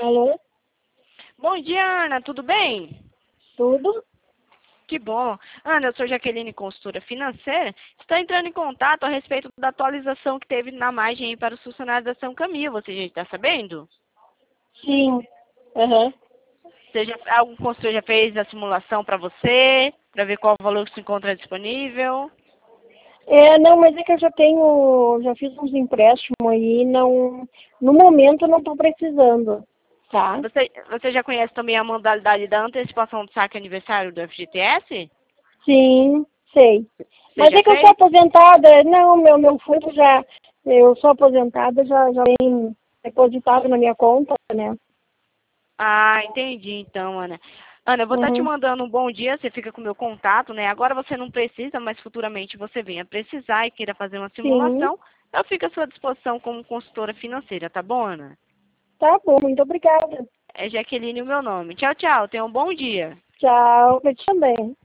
Alô? Bom dia, Ana, tudo bem? Tudo? Que bom. Ana, eu sou Jaqueline, consultora financeira. Estou entrando em contato a respeito da atualização que teve na margem aí para os funcionários da São Camilo. Você já está sabendo? Sim. Aham. Algum consultor já fez a simulação para você, para ver qual valor que se encontra disponível? Não, mas é que eu já fiz uns empréstimos aí, não, no momento não estou precisando, tá? Você já conhece também a modalidade da antecipação do saque aniversário do FGTS? Sim, sei. Você Mas já é que eu sou fez? aposentada, não, meu fundo eu sou aposentada, já vem depositado na minha conta, né? Ah, entendi então, Ana. Ana, eu vou estar te Uhum. mandando um bom dia, você fica com o meu contato, né? Agora você não precisa, mas futuramente você venha precisar e queira fazer uma Sim, simulação, eu fico à sua disposição como consultora financeira, tá bom, Ana? tá bom, muito obrigada. É Jaqueline o meu nome. Tchau, tchau, tenha um bom dia. Tchau, pra ti também.